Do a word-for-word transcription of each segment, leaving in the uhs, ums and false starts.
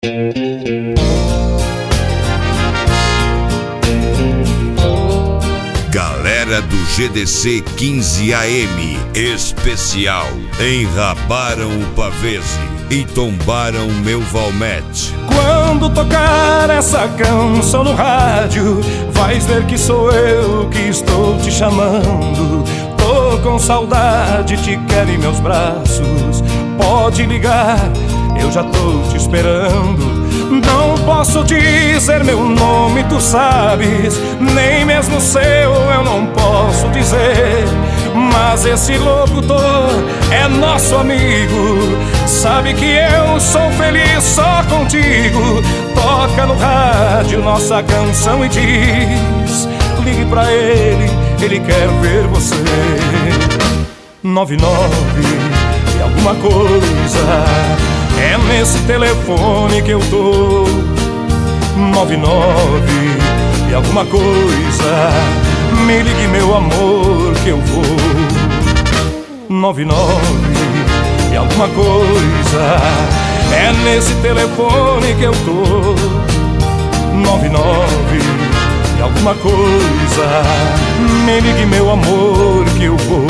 Galera do G D C quinze A M especial, enrabaram o Pavese e tombaram meu Valmete. Quando tocar essa canção no rádio, vais ver que sou eu que estou te chamando. Tô com saudade, te quero em meus braços. Pode ligar, eu já tô te esperando. Não posso dizer meu nome, tu sabes, nem mesmo o seu eu não posso dizer. Mas esse locutor é nosso amigo, sabe que eu sou feliz só contigo. Toca no rádio nossa canção e diz: ligue pra ele, ele quer ver você. Nove nove e alguma coisa, é nesse telefone que eu tô. Nove nove e alguma coisa, me ligue meu amor que eu vou. Nove nove e alguma coisa, é nesse telefone que eu tô. Nove nove e alguma coisa, me ligue meu amor que eu vou.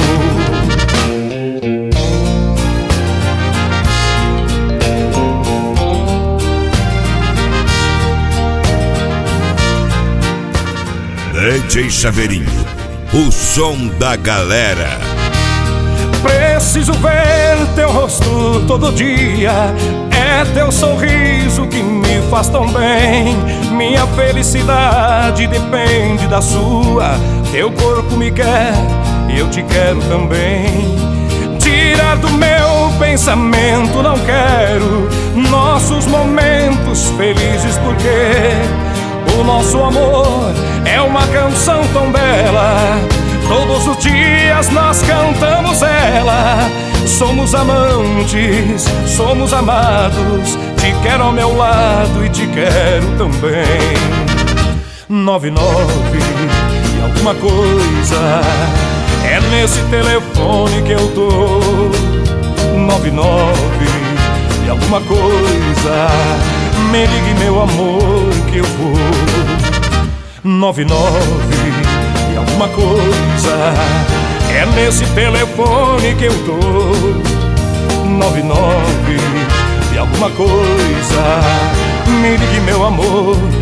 D J Chaveirinho, o som da galera. Preciso ver teu rosto todo dia, é teu sorriso que me faz tão bem. Minha felicidade depende da sua, teu corpo me quer e eu te quero também. Tirar do meu pensamento não quero nossos momentos felizes, porque o nosso amor é uma canção tão bela. Todos os dias nós cantamos ela. Somos amantes, somos amados. Te quero ao meu lado e te quero também. Nove nove e alguma coisa, é nesse telefone que eu tô. Nove nove e alguma coisa, me ligue meu amor que eu vou. Nove nove e alguma coisa, é nesse telefone que eu tô. Nove nove e alguma coisa, me ligue meu amor